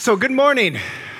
So good morning.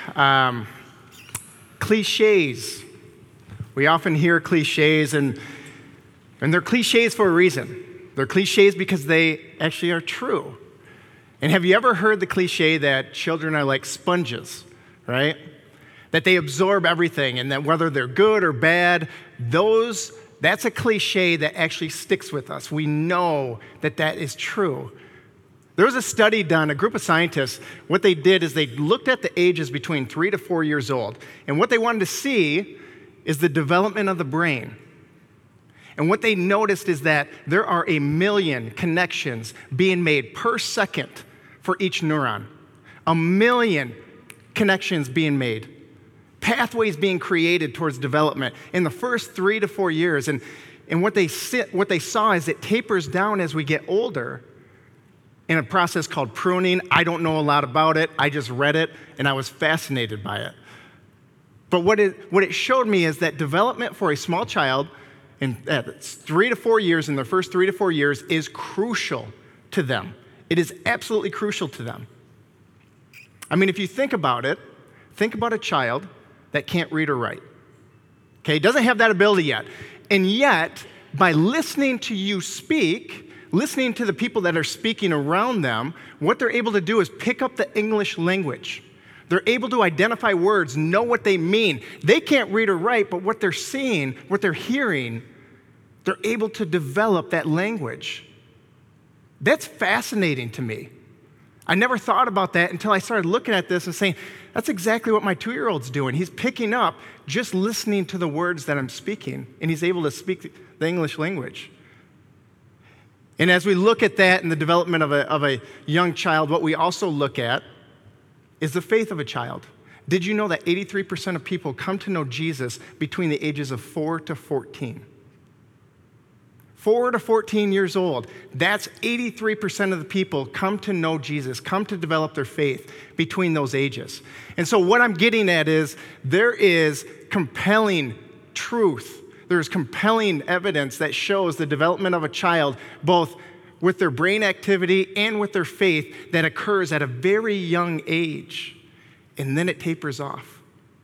Cliches. We often hear cliches, and they're cliches for a reason. They're cliches because they actually are true. And have you ever heard the cliche that children are like sponges, right? That they absorb everything, and that whether they're good or bad, that's a cliche that actually sticks with us. We know that that is true. There was a study done, a group of scientists, what they did is they looked at the ages between 3 to 4 years old, and what they wanted to see is the development of the brain. And what they noticed is that there are 1 million connections being made per second for each neuron. 1 million connections being made. Pathways being created towards development in the first 3 to 4 years. And what they saw is it tapers down as we get older in a process called pruning. I don't know a lot about it. I just read it, and I was fascinated by it. But what it showed me is that development for a small child in 3 to 4 years, in their first 3 to 4 years, is crucial to them. It is absolutely crucial to them. I mean, if you think about it, think about a child that can't read or write. Okay, doesn't have that ability yet. And yet, by listening to you speak, listening to the people that are speaking around them, what they're able to do is pick up the English language. They're able to identify words, know what they mean. They can't read or write, but what they're seeing, what they're hearing, they're able to develop that language. That's fascinating to me. I never thought about that until I started looking at this and saying, that's exactly what my 2-year-old's doing. He's picking up just listening to the words that I'm speaking, and he's able to speak the English language. And as we look at that in the development of a young child, what we also look at is the faith of a child. Did you know that 83% of people come to know Jesus between the ages of 4 to 14? 4 to 14 years old. That's 83% of the people come to know Jesus, come to develop their faith between those ages. And so what I'm getting at is there is compelling truth. There's compelling evidence that shows the development of a child, both with their brain activity and with their faith, that occurs at a very young age, and then it tapers off.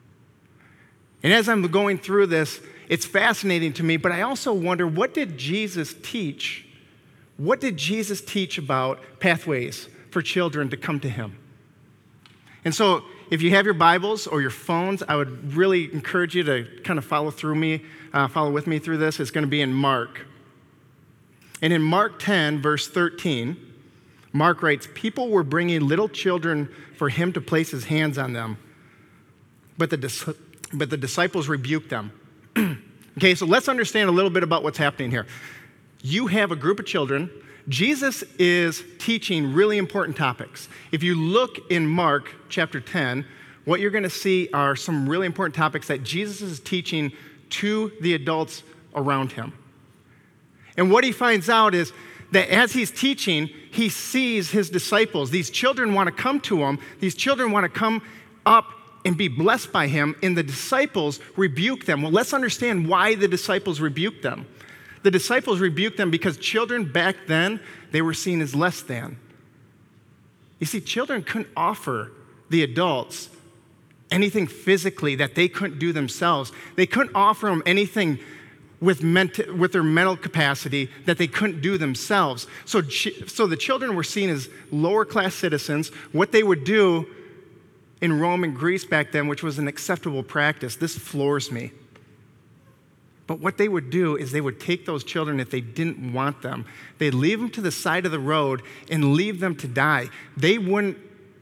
And as I'm going through this, it's fascinating to me, but I also wonder, what did Jesus teach? What did Jesus teach about pathways for children to come to him? And so if you have your Bibles or your phones, I would really encourage you to kind of follow with me through this. It's going to be in Mark. And in Mark 10, verse 13, Mark writes, "People were bringing little children for him to place his hands on them, but the disciples rebuked them." Okay, so let's understand a little bit about what's happening here. You have a group of children. Jesus is teaching really important topics. If you look in Mark chapter 10, what you're going to see are some really important topics that Jesus is teaching to the adults around him. And what he finds out is that as he's teaching, he sees his disciples. These children want to come to him. These children want to come up and be blessed by him, and the disciples rebuke them. Well, let's understand why the disciples rebuke them. The disciples rebuked them because children back then, they were seen as less than. You see, children couldn't offer the adults anything physically that they couldn't do themselves. They couldn't offer them anything with their mental capacity that they couldn't do themselves. So the children were seen as lower class citizens. What they would do in Rome and Greece back then, which was an acceptable practice, this floors me. But what they would do is they would take those children if they didn't want them. They'd leave them to the side of the road and leave them to die. They wouldn't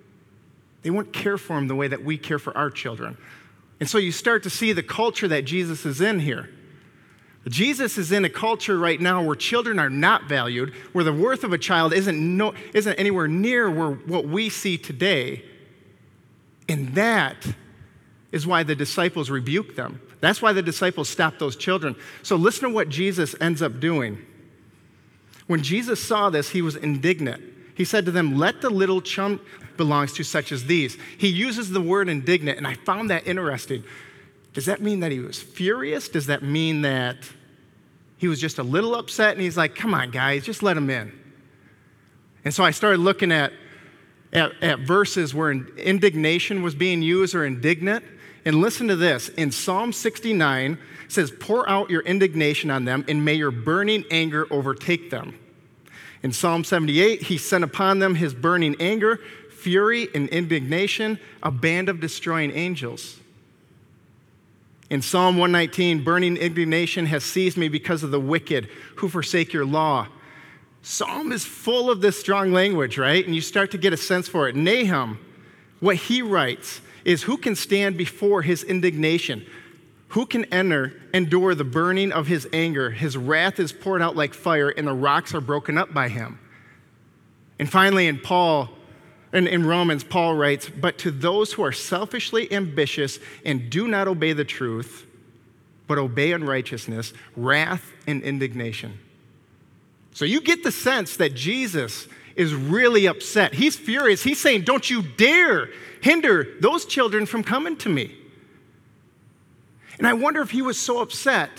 care for them the way that we care for our children. And so you start to see the culture that Jesus is in here. Jesus is in a culture right now where children are not valued, where the worth of a child isn't anywhere near what we see today. And that is why the disciples rebuke them. That's why the disciples stopped those children. So listen to what Jesus ends up doing. When Jesus saw this, he was indignant. He said to them, "Let the little children belongs to such as these." He uses the word indignant, and I found that interesting. Does that mean that he was furious? Does that mean that he was just a little upset and he's like, come on, guys, just let him in? And so I started looking at at verses where indignation was being used or indignant. And listen to this. In Psalm 69, it says, pour out your indignation on them, and may your burning anger overtake them. In Psalm 78, he sent upon them his burning anger, fury, and indignation, a band of destroying angels. In Psalm 119, burning indignation has seized me because of the wicked who forsake your law. Psalm is full of this strong language, right? And you start to get a sense for it. Nahum, what he writes is, who can stand before his indignation? Who can endure the burning of his anger? His wrath is poured out like fire, and the rocks are broken up by him. And finally, in Romans, Paul writes, but to those who are selfishly ambitious and do not obey the truth, but obey unrighteousness, wrath and indignation. So you get the sense that Jesus is really upset. He's furious. He's saying, don't you dare hinder those children from coming to me. And I wonder if he was so upset.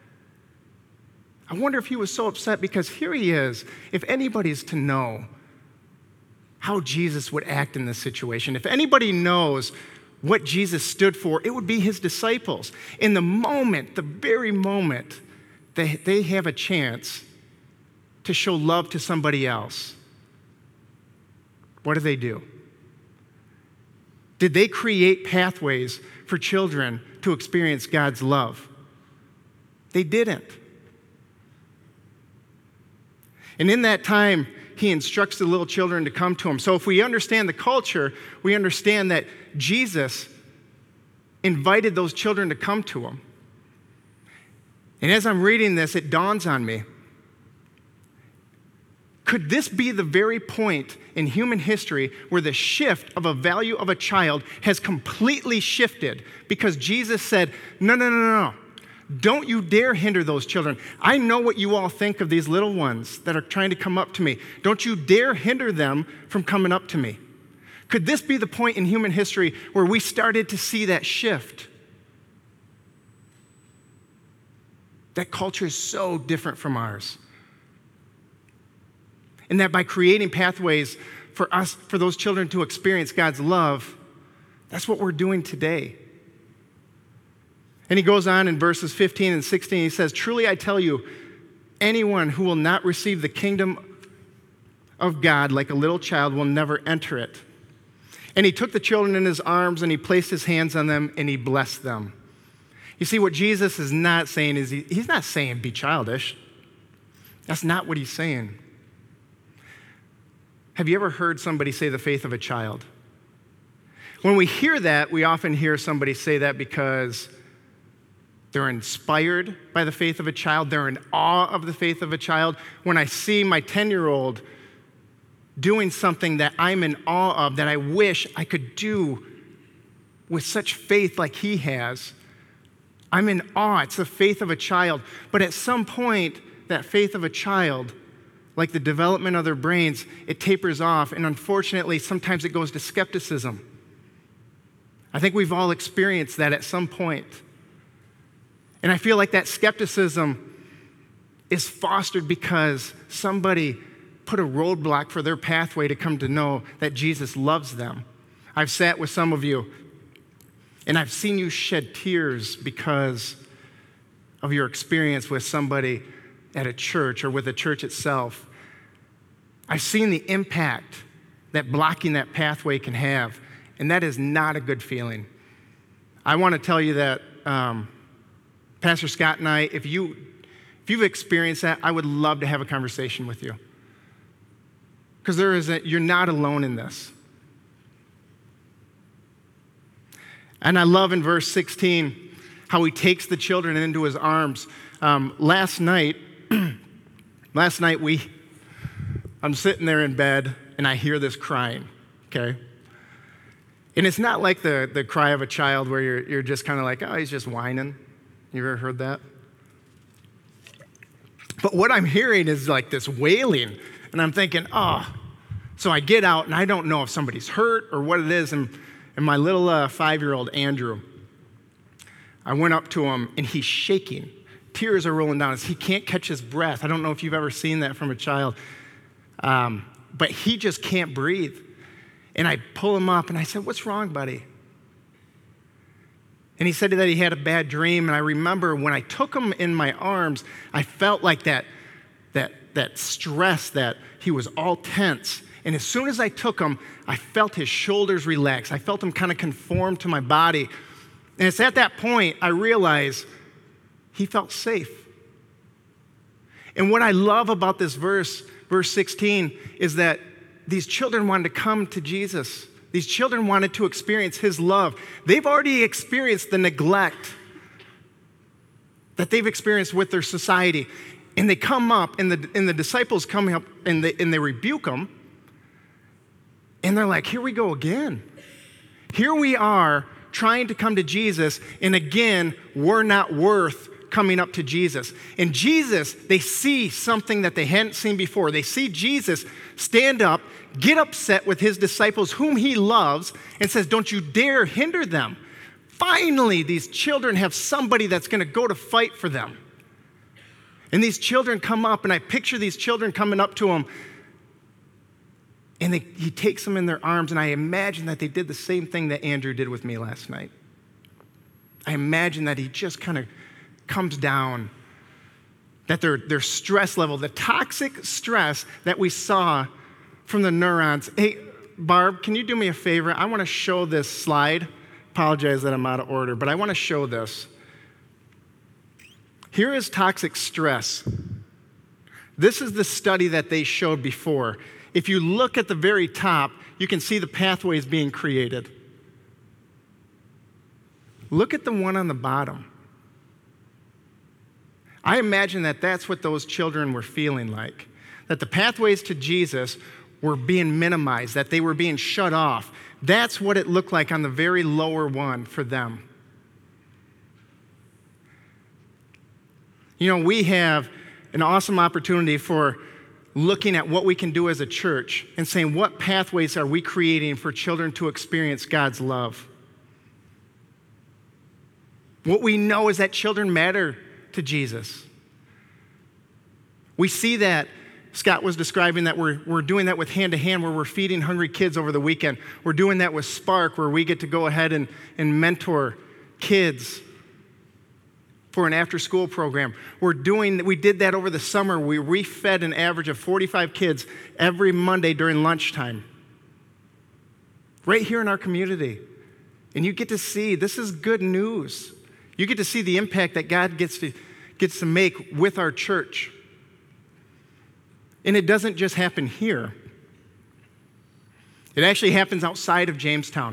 Because here he is. If anybody's to know how Jesus would act in this situation, if anybody knows what Jesus stood for, it would be his disciples. In the very moment that they have a chance to show love to somebody else, what do? Did they create pathways for children to experience God's love? They didn't. And in that time, he instructs the little children to come to him. So if we understand the culture, we understand that Jesus invited those children to come to him. And as I'm reading this, it dawns on me, could this be the very point in human history where the shift of a value of a child has completely shifted because Jesus said, no. Don't you dare hinder those children. I know what you all think of these little ones that are trying to come up to me. Don't you dare hinder them from coming up to me. Could this be the point in human history where we started to see that shift? That culture is so different from ours. And that by creating pathways for those children to experience God's love, that's what we're doing today. And he goes on in verses 15 and 16, he says, truly I tell you, anyone who will not receive the kingdom of God like a little child will never enter it. And he took the children in his arms and he placed his hands on them and he blessed them. You see, what Jesus is not saying is, he's not saying be childish. That's not what he's saying. Have you ever heard somebody say the faith of a child? When we hear that, we often hear somebody say that because they're inspired by the faith of a child. They're in awe of the faith of a child. When I see my 10-year-old doing something that I'm in awe of, that I wish I could do with such faith like he has, I'm in awe. It's the faith of a child. But at some point, that faith of a child, like the development of their brains, it tapers off. And unfortunately, sometimes it goes to skepticism. I think we've all experienced that at some point. And I feel like that skepticism is fostered because somebody put a roadblock for their pathway to come to know that Jesus loves them. I've sat with some of you, and I've seen you shed tears because of your experience with somebody at a church or with the church itself. I've seen the impact that blocking that pathway can have, and that is not a good feeling. I want to tell you that Pastor Scott and I, if you've experienced that, I would love to have a conversation with you. Because you're not alone in this. And I love in verse 16 how he takes the children into his arms. Last night, I'm sitting there in bed and I hear this crying, okay? And it's not like the cry of a child where you're just kind of like, oh, he's just whining. You ever heard that? But what I'm hearing is like this wailing, and I'm thinking, oh. So I get out, and I don't know if somebody's hurt or what it is, and my little 5-year-old Andrew, I went up to him, and he's shaking. Tears are rolling down. He can't catch his breath. I don't know if you've ever seen that from a child, but he just can't breathe. And I pull him up and I said, "What's wrong, buddy?" And he said that he had a bad dream. And I remember when I took him in my arms, I felt like that stress, that he was all tense. And as soon as I took him, I felt his shoulders relax. I felt him kind of conform to my body. And it's at that point I realized he felt safe. And what I love about this verse 16, is that these children wanted to come to Jesus. These children wanted to experience his love. They've already experienced the neglect that they've experienced with their society. And they come up, and the disciples come up, and they rebuke them. And they're like, here we go again. Here we are trying to come to Jesus, and again, we're not worth coming up to Jesus. And Jesus, they see something that they hadn't seen before. They see Jesus stand up, get upset with his disciples, whom he loves, and says, "Don't you dare hinder them." Finally, these children have somebody that's going to go to fight for them. And these children come up, and I picture these children coming up to him, and he takes them in their arms, and I imagine that they did the same thing that Andrew did with me last night. I imagine that he just kind of comes down, that their stress level, the toxic stress that we saw from the neurons. Hey, Barb, can you do me a favor? I want to show this slide. Apologize that I'm out of order, but I want to show this. Here is toxic stress. This is the study that they showed before. If you look at the very top, you can see the pathways being created. Look at the one on the bottom. I imagine that that's what those children were feeling like, that the pathways to Jesus were being minimized, that they were being shut off. That's what it looked like on the very lower one for them. You know, we have an awesome opportunity for looking at what we can do as a church and saying, what pathways are we creating for children to experience God's love? What we know is that children matter to Jesus. We see that. Scott was describing that we're doing that with Hand to Hand, where we're feeding hungry kids over the weekend. We're doing that with Spark, where we get to go ahead and mentor kids for an after-school program. We did that over the summer. We refed an average of 45 kids every Monday during lunchtime, right here in our community. And you get to see, this is good news. You get to see the impact that God gets to make with our church. And it doesn't just happen here. It actually happens outside of Jamestown.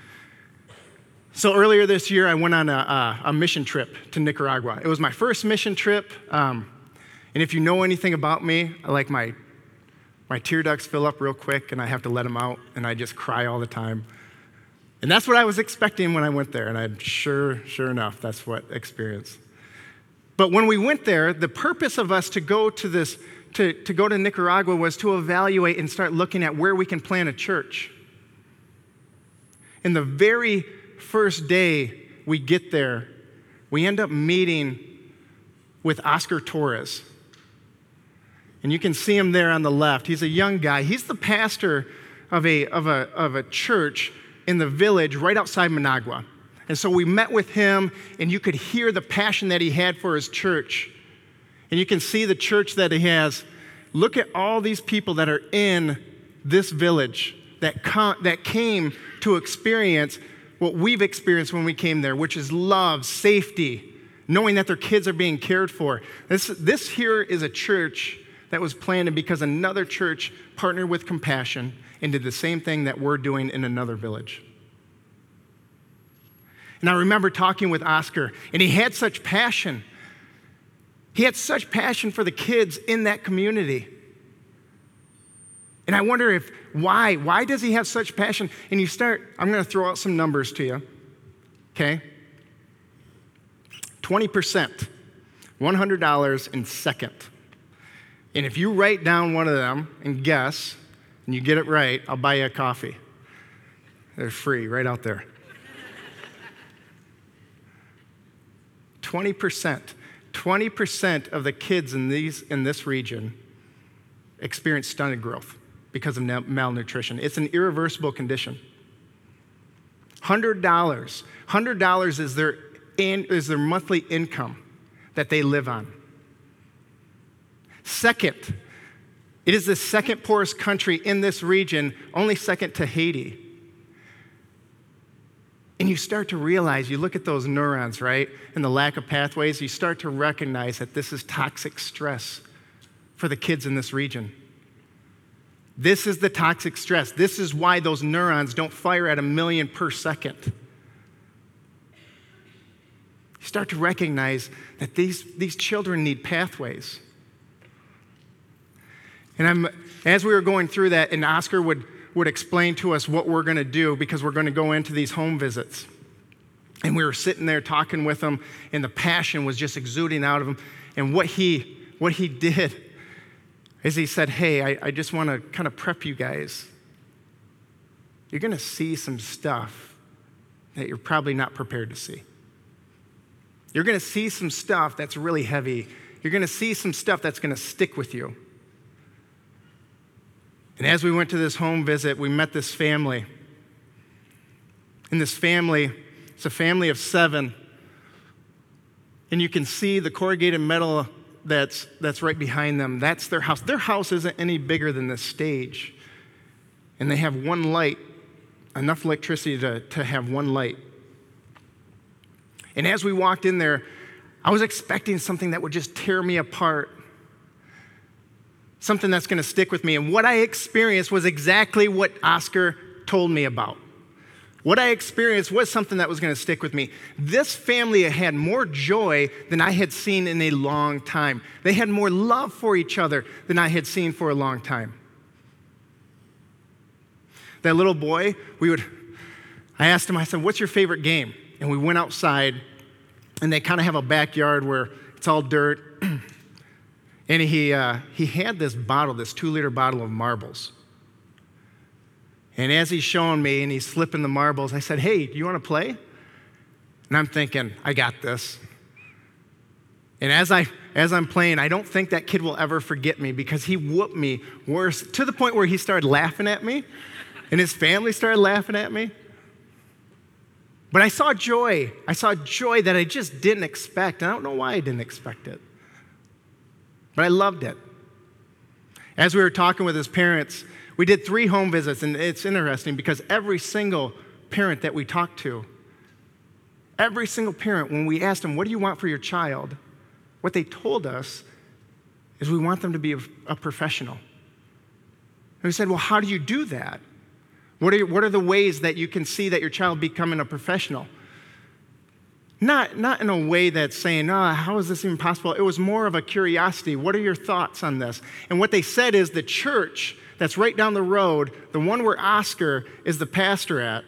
So earlier this year, I went on a mission trip to Nicaragua. It was my first mission trip. And if you know anything about me, I like my tear ducts fill up real quick, and I have to let them out, and I just cry all the time. And that's what I was expecting when I went there, and I'm sure enough, that's what I experienced. But when we went there, the purpose of us to go to Nicaragua was to evaluate and start looking at where we can plant a church. And the very first day we get there, we end up meeting with Oscar Torres. And you can see him there on the left. He's a young guy. He's the pastor of a church in the village right outside Managua. And so we met with him, and you could hear the passion that he had for his church. And you can see the church that he has. Look at all these people that are in this village that came to experience what we've experienced when we came there, which is love, safety, knowing that their kids are being cared for. This here is a church that was planted because another church partnered with Compassion and did the same thing that we're doing in another village. And I remember talking with Oscar, and he had such passion. He had such passion for the kids in that community. And I wonder why? Why does he have such passion? And I'm going to throw out some numbers to you, okay? 20%, $100 in second. And if you write down one of them and guess, and you get it right, I'll buy you a coffee. They're free, right out there. 20% of the kids in this region experience stunted growth. because of malnutrition. It's an irreversible condition. $100 is their monthly income that they live on. Second, it is the second poorest country in this region, only second to Haiti. And you start to realize, you look at those neurons, right, and the lack of pathways, you start to recognize that this is toxic stress for the kids in this region. This is the toxic stress. This is why those neurons don't fire at 1 million per second. You start to recognize that these children need pathways. And as we were going through that, and Oscar would explain to us what we're going to do, because we're going to go into these home visits. And we were sitting there talking with him, and the passion was just exuding out of him. And what he did is he said, hey, I just want to kind of prep you guys. You're going to see some stuff that you're probably not prepared to see. You're going to see some stuff that's really heavy. You're going to see some stuff that's going to stick with you. And as we went to this home visit, we met this family. And this family, it's a family of 7. And you can see the corrugated metal that's right behind them. That's their house. Their house isn't any bigger than this stage. And they have one light, enough electricity to have one light. And as we walked in there, I was expecting something that would just tear me apart. Something that's going to stick with me. And what I experienced was exactly what Oscar told me about. What I experienced was something that was going to stick with me. This family had more joy than I had seen in a long time. They had more love for each other than I had seen for a long time. That little boy, I asked him, I said, what's your favorite game? And we went outside, and they kind of have a backyard where it's all dirt. And he had this bottle, this 2-liter bottle of marbles. And as he's showing me and he's slipping the marbles, I said, hey, do you want to play? And I'm thinking, I got this. And as I'm playing, I don't think that kid will ever forget me, because he whooped me worse, to the point where he started laughing at me and his family started laughing at me. But I saw joy. I saw joy that I just didn't expect. And I don't know why I didn't expect it. But I loved it. As we were talking with his parents, we did 3 home visits, and it's interesting because every single parent that we talked to, every single parent, when we asked them, what do you want for your child? What they told us is, we want them to be a professional. And we said, well, how do you do that? What are the ways that you can see that your child becoming a professional? Not in a way that's saying, how is this even possible? It was more of a curiosity. What are your thoughts on this? And what they said is, the church that's right down the road, the one where Oscar is the pastor at,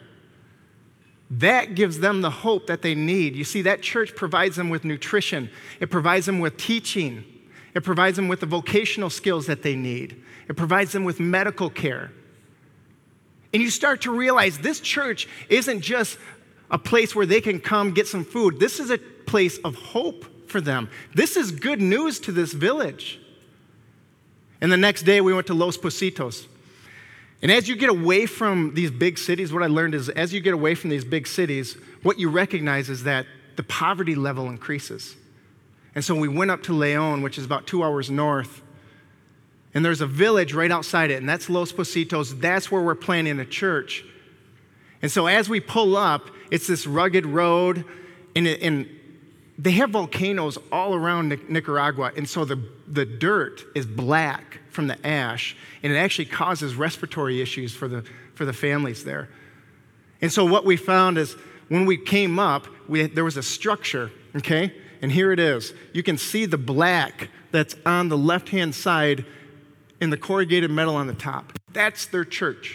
that gives them the hope that they need. You see, that church provides them with nutrition. It provides them with teaching. It provides them with the vocational skills that they need. It provides them with medical care. And you start to realize this church isn't just a place where they can come get some food. This is a place of hope for them. This is good news to this village. And the next day we went to Los Positos. And as you get away from these big cities, what I learned is, as you get away from these big cities, what you recognize is that the poverty level increases. And so we went up to Leon, which is about 2 hours north. And there's a village right outside it, and that's Los Positos. That's where we're planning a church. And so as we pull up, it's this rugged road, and they have volcanoes all around Nicaragua, and so the dirt is black from the ash, and it actually causes respiratory issues for the families there. And so what we found is, when we came up, there was a structure, okay? And here it is. You can see the black that's on the left-hand side and the corrugated metal on the top. That's their church.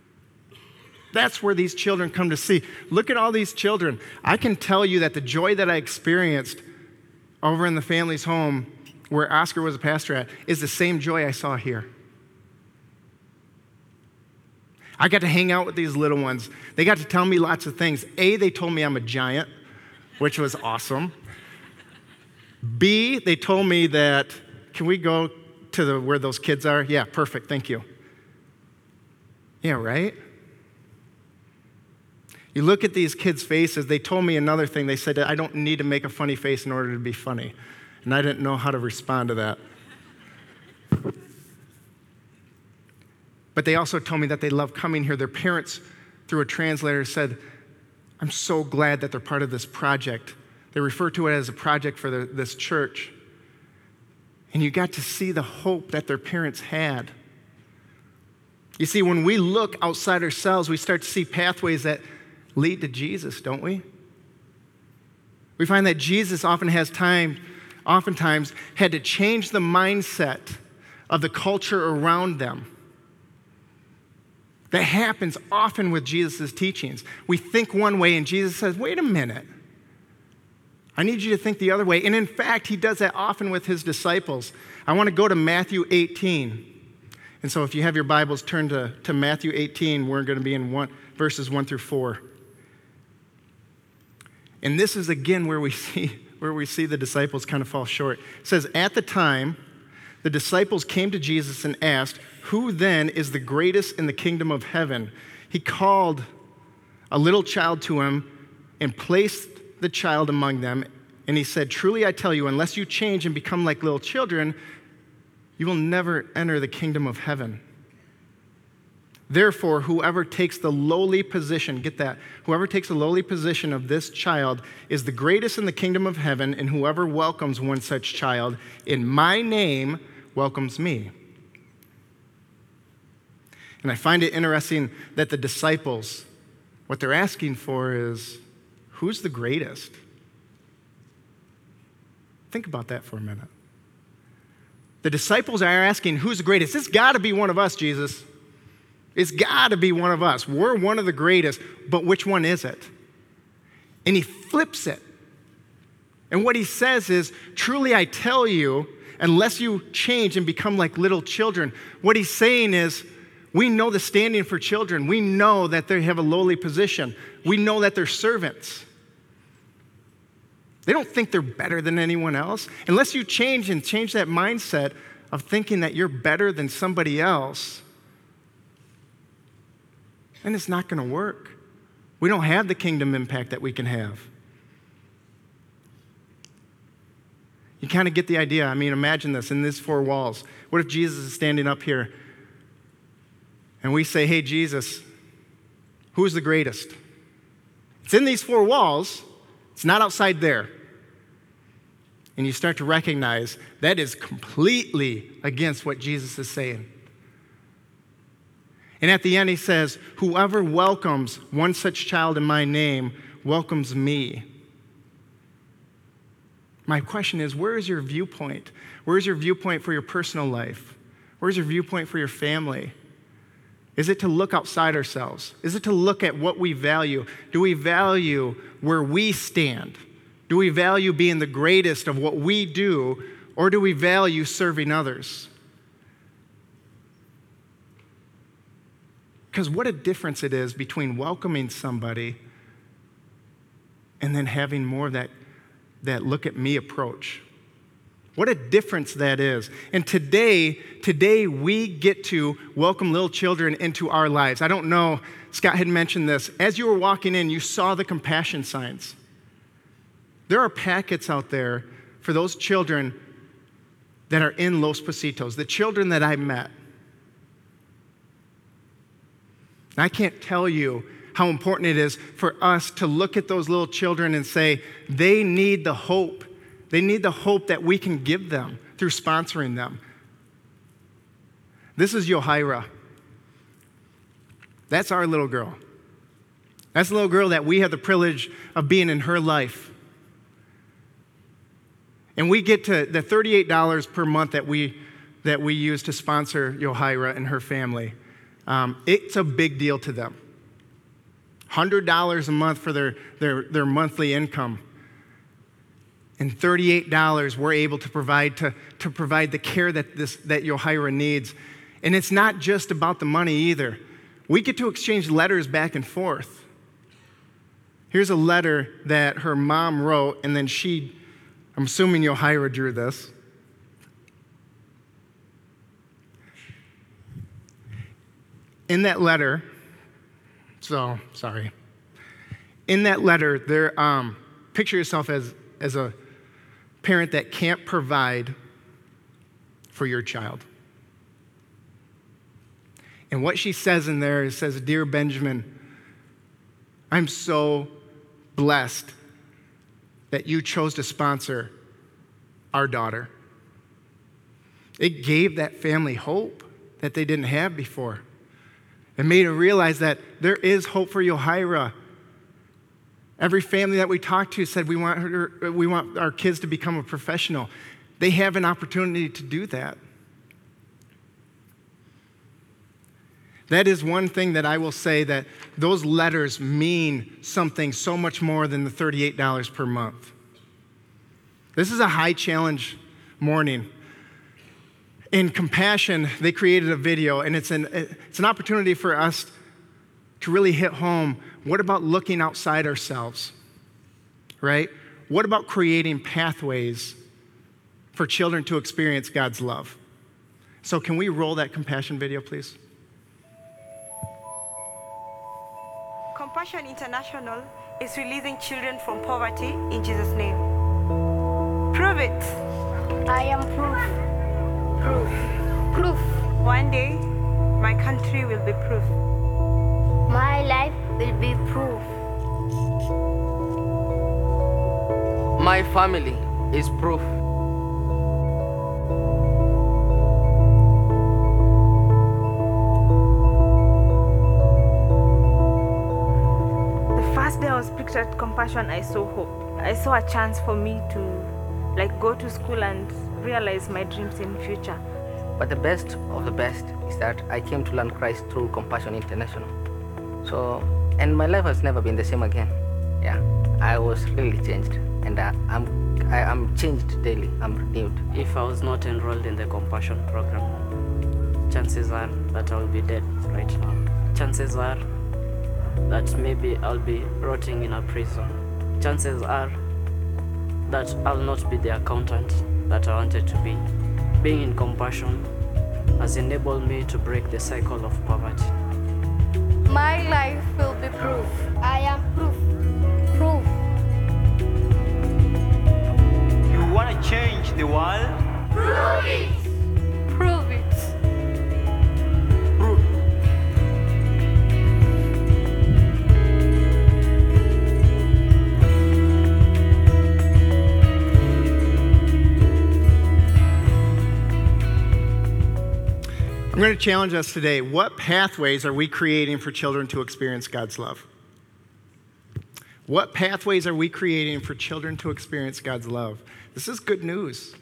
That's where these children come to see. Look at all these children. I can tell you that the joy that I experienced over in the family's home, where Oscar was a pastor at, is the same joy I saw here. I got to hang out with these little ones. They got to tell me lots of things. A, they told me I'm a giant, which was awesome. B, they told me that, can we go to where those kids are? Yeah, perfect, thank you. Yeah, right? You look at these kids' faces, they told me another thing. They said, I don't need to make a funny face in order to be funny. And I didn't know how to respond to that. But they also told me that they love coming here. Their parents, through a translator, said, I'm so glad that they're part of this project. They refer to it as a project for this church. And you got to see the hope that their parents had. You see, when we look outside ourselves, we start to see pathways that lead to Jesus, don't we? We find that Jesus oftentimes had to change the mindset of the culture around them. That happens often with Jesus' teachings. We think one way, and Jesus says, wait a minute. I need you to think the other way. And in fact, he does that often with his disciples. I want to go to Matthew 18. And so if you have your Bibles, turn to Matthew 18. We're going to be in verses 1 through 4. And this is, again, where we see the disciples kind of fall short. It says, at the time, the disciples came to Jesus and asked, who then is the greatest in the kingdom of heaven? He called a little child to him and placed the child among them. And he said, truly I tell you, unless you change and become like little children, you will never enter the kingdom of heaven. Therefore, whoever takes the lowly position, get that, whoever takes the lowly position of this child is the greatest in the kingdom of heaven, and whoever welcomes one such child in my name welcomes me. And I find it interesting that the disciples, what they're asking for is, who's the greatest? Think about that for a minute. The disciples are asking, who's the greatest? It's got to be one of us, Jesus. It's got to be one of us. We're one of the greatest, but which one is it? And he flips it. And what he says is, truly I tell you, unless you change and become like little children, what he's saying is, we know the standing for children. We know that they have a lowly position. We know that they're servants. They don't think they're better than anyone else. Unless you change that mindset of thinking that you're better than somebody else, then it's not going to work. We don't have the kingdom impact that we can have. You kind of get the idea. I mean, imagine this in these four walls. What if Jesus is standing up here and we say, hey, Jesus, who's the greatest? It's in these four walls. It's not outside there. And you start to recognize that is completely against what Jesus is saying. And at the end, he says, whoever welcomes one such child in my name welcomes me. My question is, where is your viewpoint? Where is your viewpoint for your personal life? Where's your viewpoint for your family? Is it to look outside ourselves? Is it to look at what we value? Do we value where we stand? Do we value being the greatest of what we do, or do we value serving others? Because what a difference it is between welcoming somebody and then having more of that look at me approach. What a difference that is. And today we get to welcome little children into our lives. I don't know, Scott had mentioned this. As you were walking in, you saw the compassion signs. There are packets out there for those children that are in Los Positos, the children that I met. And I can't tell you how important it is for us to look at those little children and say, they need the hope. They need the hope that we can give them through sponsoring them. This is Yohaira. That's our little girl. That's the little girl that we have the privilege of being in her life. And we get to the $38 per month that we use to sponsor Yohaira and her family. It's a big deal to them. $100 a month for their monthly income. And $38 we're able to provide the care that Yohaira needs. And it's not just about the money either. We get to exchange letters back and forth. Here's a letter that her mom wrote, and then I'm assuming Yohaira drew this. in that letter, so, sorry. In that letter, there, picture yourself as a parent that can't provide for your child. And what she says in there is, says, "Dear Benjamin, I'm so blessed that you chose to sponsor our daughter." It gave that family hope that they didn't have before. It made her realize that there is hope for Yohira. Every family that we talked to said we want our kids to become a professional. They have an opportunity to do that. That is one thing that I will say, that those letters mean something so much more than the $38 per month. This is a high challenge morning. In Compassion, they created a video, and it's an opportunity for us to really hit home. What about looking outside ourselves, right? What about creating pathways for children to experience God's love? So can we roll that Compassion video, please? Compassion International is releasing children from poverty in Jesus' name. Prove it. I am proof. Proof. One day, my country will be proof. My life will be proof. My family is proof. The first day I was picked at Compassion, I saw hope. I saw a chance for me to go to school and realize my dreams in the future. But the best of the best is that I came to learn Christ through Compassion International. And my life has never been the same again. Yeah, I was really changed, and I'm changed daily. I'm renewed. If I was not enrolled in the Compassion program, chances are that I will be dead right now. Chances are that maybe I'll be rotting in a prison. Chances are that I'll not be the accountant that I wanted to be. Being in Compassion has enabled me to break the cycle of poverty. My life will be proof. I am proof. Proof. You want to change the world? Prove it. Prove it. I'm going to challenge us today. What pathways are we creating for children to experience God's love? What pathways are we creating for children to experience God's love? This is good news.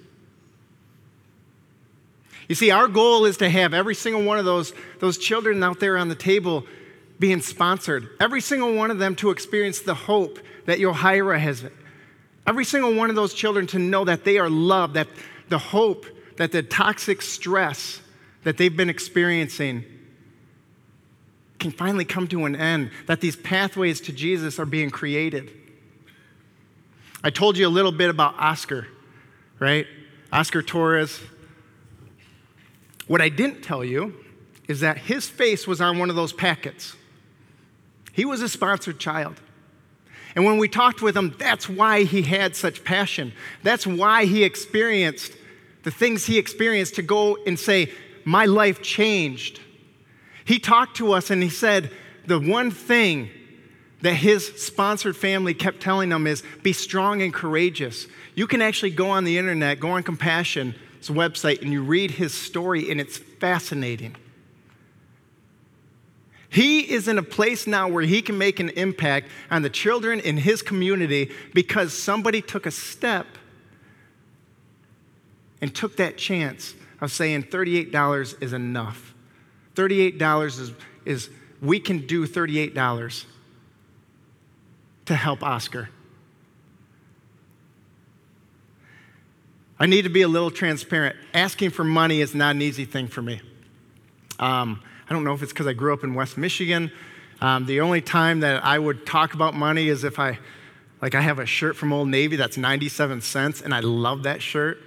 You see, our goal is to have every single one of those children out there on the table being sponsored. Every single one of them to experience the hope that Yohira has. Every single one of those children to know that they are loved, that the hope, that the toxic stress that they've been experiencing can finally come to an end, that these pathways to Jesus are being created. I told you a little bit about Oscar, right? Oscar Torres. What I didn't tell you is that his face was on one of those packets. He was a sponsored child. And when we talked with him, that's why he had such passion. That's why he experienced the things he experienced to go and say, my life changed. He talked to us and he said the one thing that his sponsored family kept telling him is be strong and courageous. You can actually go on the internet, go on Compassion's website, and you read his story, and it's fascinating. He is in a place now where he can make an impact on the children in his community because somebody took a step and took that chance of saying $38 is enough. $38 is we can do $38 to help Oscar. I need to be a little transparent. Asking for money is not an easy thing for me. I don't know if it's because I grew up in West Michigan. The only time that I would talk about money is if I have a shirt from Old Navy that's 97 cents, and I love that shirt.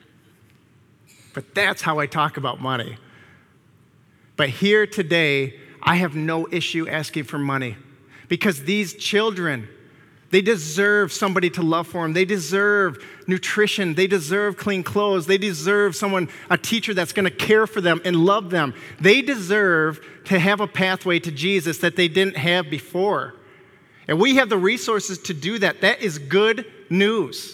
But that's how I talk about money. But here today, I have no issue asking for money because these children, they deserve somebody to love for them. They deserve nutrition. They deserve clean clothes. They deserve a teacher that's going to care for them and love them. They deserve to have a pathway to Jesus that they didn't have before. And we have the resources to do that. That is good news.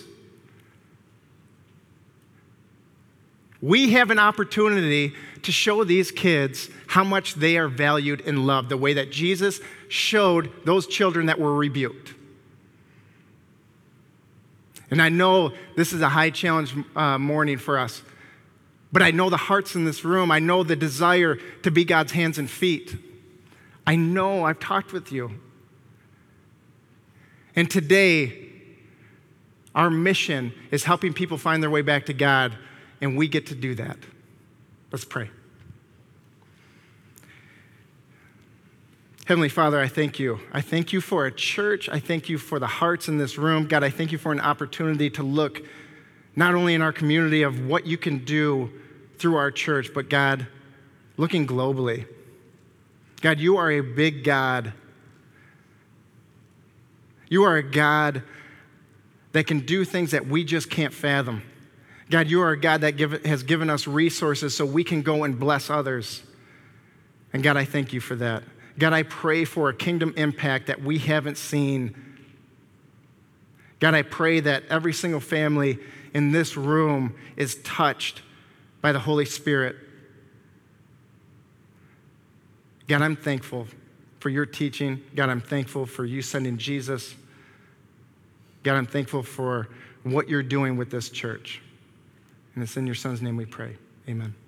We have an opportunity to show these kids how much they are valued and loved, the way that Jesus showed those children that were rebuked. And I know this is a high challenge morning for us, but I know the hearts in this room. I know the desire to be God's hands and feet. I know I've talked with you. And today, our mission is helping people find their way back to God, and we get to do that. Let's pray. Heavenly Father, I thank you. I thank you for a church. I thank you for the hearts in this room. God, I thank you for an opportunity to look not only in our community of what you can do through our church, but God, looking globally. God, you are a big God. You are a God that can do things that we just can't fathom. God, you are a God that has given us resources so we can go and bless others. And God, I thank you for that. God, I pray for a kingdom impact that we haven't seen. God, I pray that every single family in this room is touched by the Holy Spirit. God, I'm thankful for your teaching. God, I'm thankful for you sending Jesus. God, I'm thankful for what you're doing with this church. And it's in your Son's name we pray. Amen.